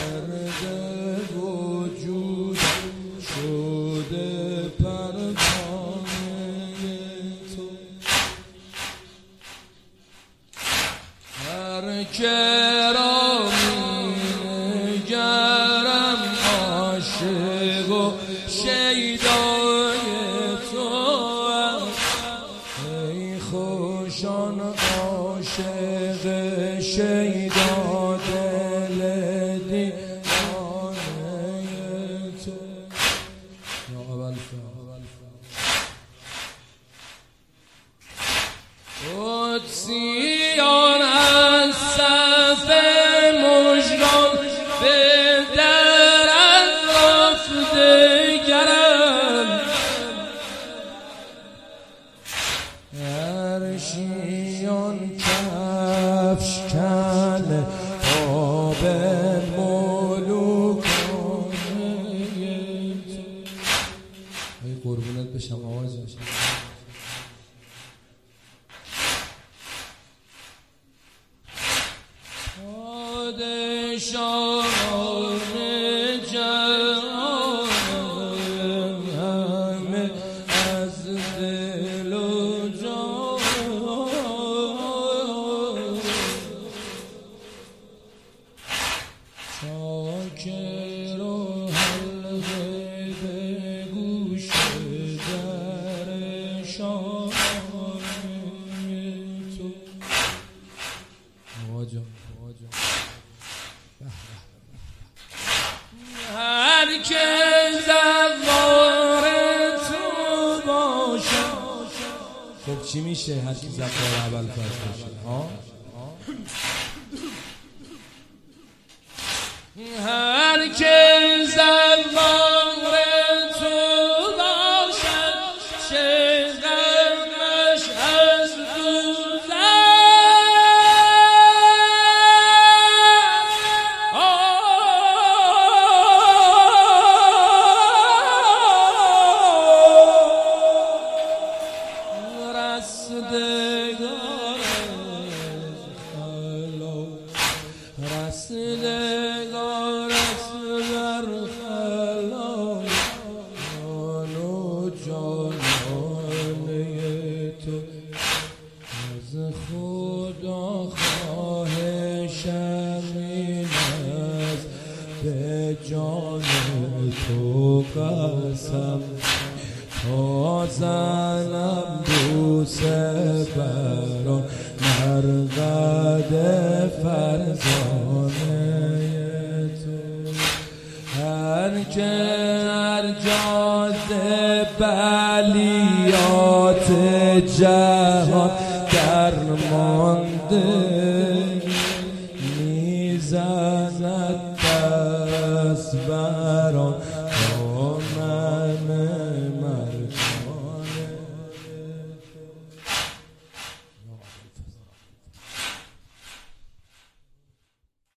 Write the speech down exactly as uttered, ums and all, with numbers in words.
گرد وجود شده پروانه تو. هر که را می‌نگرم عاشق و شیدای تو، ای خوشان عاشق شیدا دل دیوانه تو. یا اول قدسیان از صف مژگان به درت رفته گرم، عرشیان کفش کن آب ملوکانه تو. ای قربونت بشم آواز بشم. پادشاهان جهان همه از دل و جان، چاکر و حلقه به گوش درشان تو. آجا هر که زوار تو باشه. خب چی میشه هر کی زوار اول فرض باشه؟ ها هر که زوار تو باشه، شغمش از رسیدگار است بر خلا، جان و جانانه تو. از خدا خواهشم این است به جان تو قسم، تا زنم بوسه بران مرقد فرزانه تو. هر که هر جاده بلیات جهان درمانده